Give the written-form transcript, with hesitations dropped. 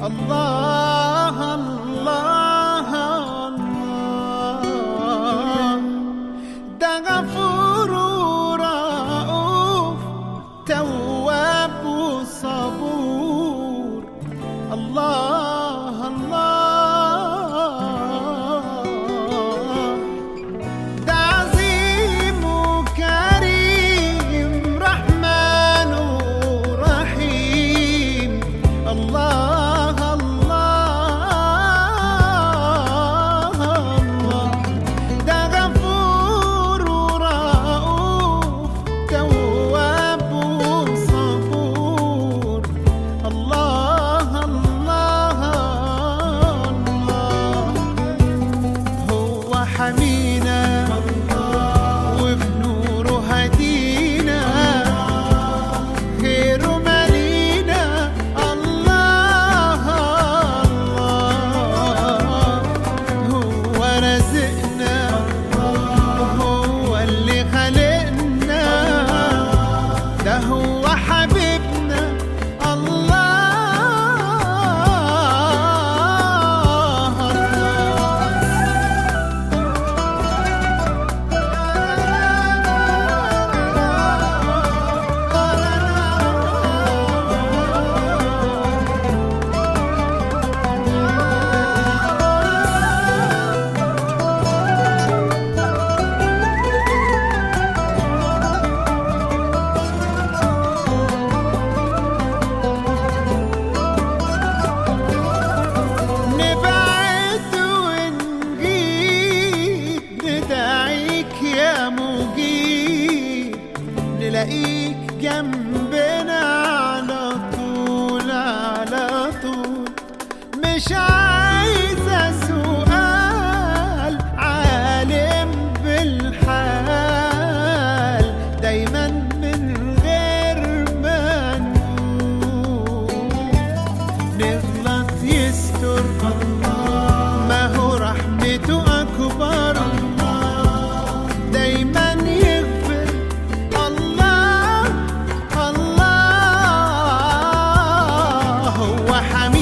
الله الله الله، ده غفور ورؤوف تواب وصبور. الله الله، ده عظيم وكريم رحمن ورحيم. الله الله الله، ده غفور ورؤوف تواب وصبور. الله الله الله، هو حمينا وبنوره هدينا، خيره مالينا. الله الله، هو رزقنا، هو اللي خلقنا، ده هو حبيبنا. الله نبعد ونجيب ندعيك يا مجيب، نلاقيك جنبنا على طول على طول. مش عايزة سؤال، عالم بالحال، دايما من غير ما نقول نغلط يستر. ما هو رحمته أكبر، دايما يغفر. الله الله، هو حميد